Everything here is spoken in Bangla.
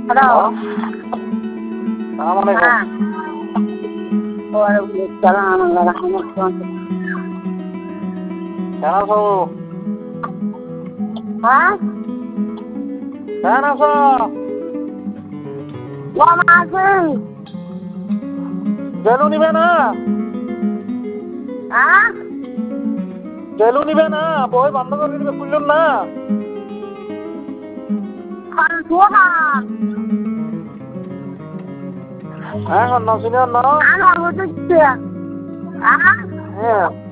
হ্যালো। সালাম আলাইকুম। হ্যাঁ। ওয়ালাইকুম আসসালাম ওয়া রাহমাতুল্লাহ। কেমন আছো? হ্যাঁ? কেমন আছো? কেমন আছেন? জেলু নিবে না? হ্যাঁ? জেলু নিবে না? বই বন্ধ করে দিবে, খুললুম না? খান খান। হ্যাঁ, অন্য চিনি অন্য? আর হচ্ছে হ্যাঁ? হ্যাঁ।